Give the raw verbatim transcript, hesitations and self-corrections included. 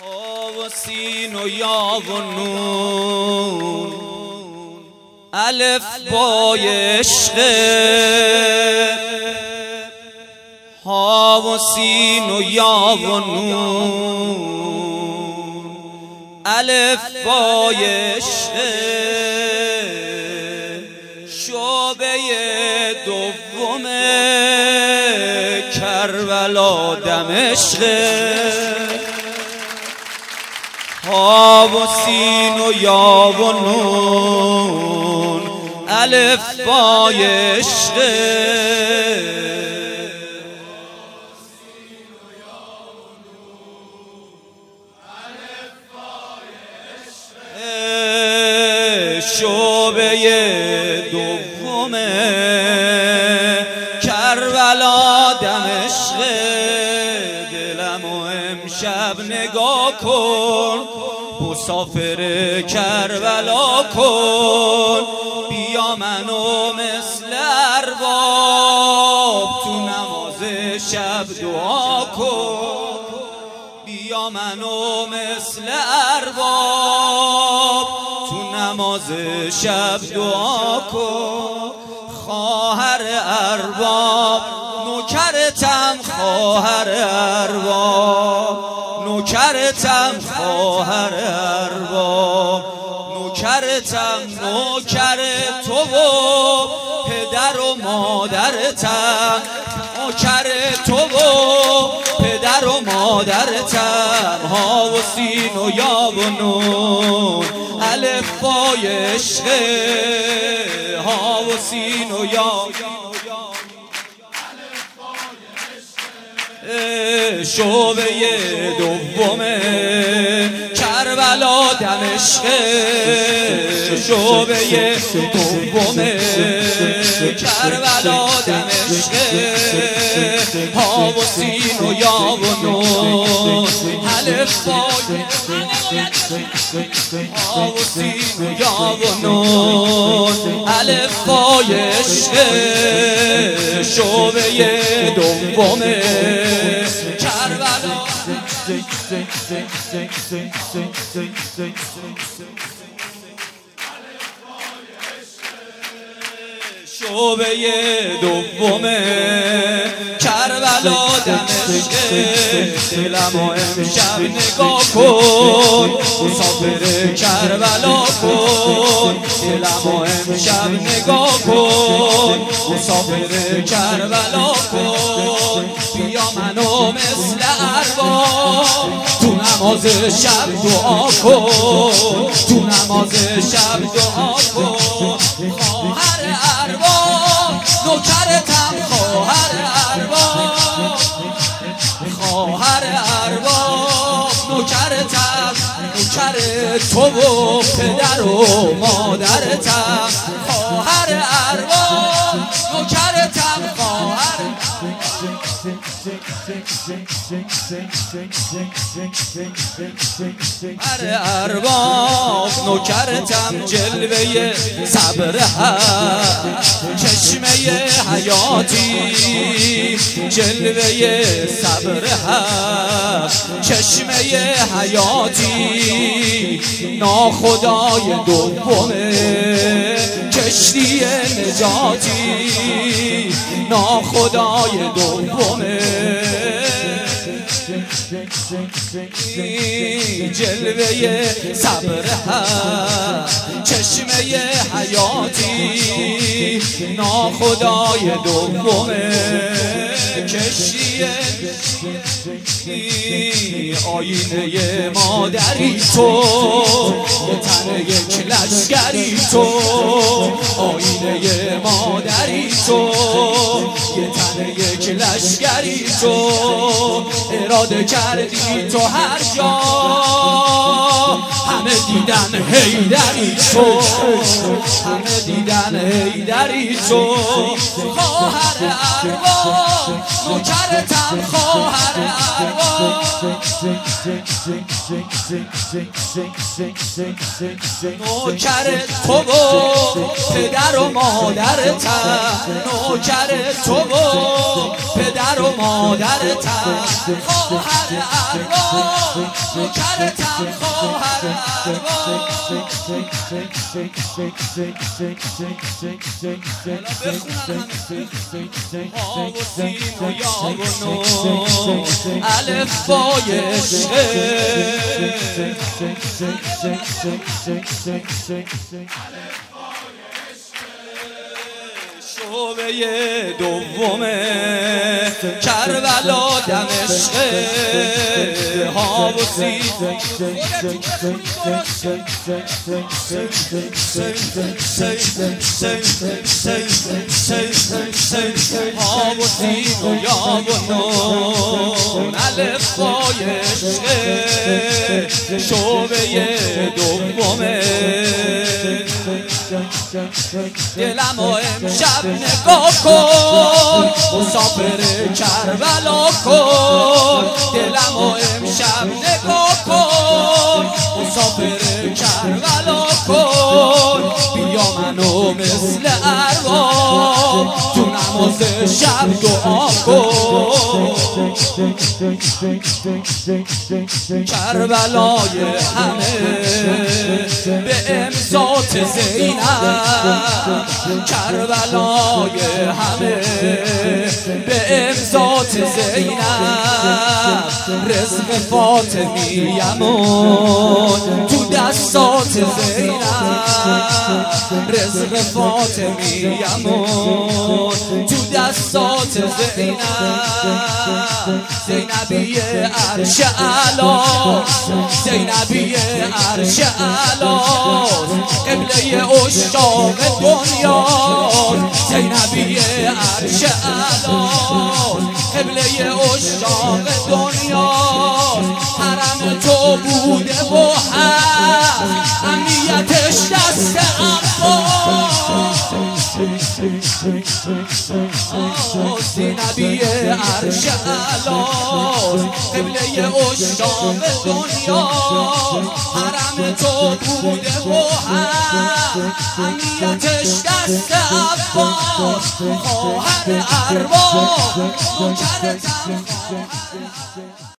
ها و سین و یا و نون الف بای عشق ها و سین و یا و نون الف بای عشق شعبه دوم کربلا دمشق ها و سین و یا و نون الف بای عشق شعبه دوم کربلا دمشق دلمو امشب نگاه کن مسافر کربلا کن بیا منو مثل ارباب تو نماز شب دعا کن بیا منو مثل ارباب تو نماز شب دعا کن خواهر ارباب نوکرتم خواهر ارباب نوکرتم خواهر ارباب نوکرتم نوکر تو و پدر و مادرتم نوکر تو و پدر و مادرتم ها و سین و یا و نون الف بای عشق ها و سین و یا شعبه دوم کربلا دمشق شعبه دوم کربلا دمشق ها و سین و یا و نون الف بای ها و سین و یا و نون الف بای عشق شعبه دوم کربلا شعبه دوم کربلا دمشق دلمو امشب نگاه کن مسافر کربلا کن دلمو امشب نگاه کن مسافر کربلا کن بیا منو مثل ارباب تو نماز شب دعا کن تو نماز شب دعا کن خواهر ارباب نوکرتم خواهر ارباب خواهر ارباب نوکرتم نوکر تو و پدر و مادرتم خواهر ارباب نوکرتم خواهر هر ارباب نوکرتم جلوه صبر هست چشمه حیاتی جلوه صبر هست چشمه حیاتی ناخدای دومه کشتی نجاتی ناخدای دومه جلوه صبر هست چشمه حیاتی ناخدای دومه کشتی آینه مادری تو یه تن یک لشگری تو آینه مادری تو یه تن یک لشگری تو اراده کردی تو هر جا همه دیدن حیدری تو، همه دیدن حیدری تو. خواهر ارواح نوکرتم، خواهر ارواح نوکر تو و پدر و مادرتم، نوکر تو و پدر و مادرتم. خواهر ارواح نوکرتم، خواهر ارواح. آب و سین و یاب و نون الف بای عشقه، شعبه دومه کربلا دمشقه. آب و سین آب و سین و یاب و نون الف بای عشقه، شعبه دومه. دلم و امشب نگاه کن، مسافر کربلا کن. دلم و امشب نگاه کن، مسافر کربلا کن. بیا منو مثل ارواح تو نماز شب دعا کن. کربلای همه به امضات زینب، کربلای همه به امضات زینب. رزق فاطمیمون تو دستات زینب، رزق فاطمیمون تو دستات زینب. زینبی عرش اعلی، زینبی عرش اعلی، قبله عشاق دنیا. زینبی عرش اعلی، قبله عشاق دنیا. حرم تو بوده و هست، امنیتش دست عباس. زینبی عرش اعلی، قبله عشاق دنیا. حرم تو بوده و هست، امنیتش دست عباس. خواهر ارواح نوکرتم.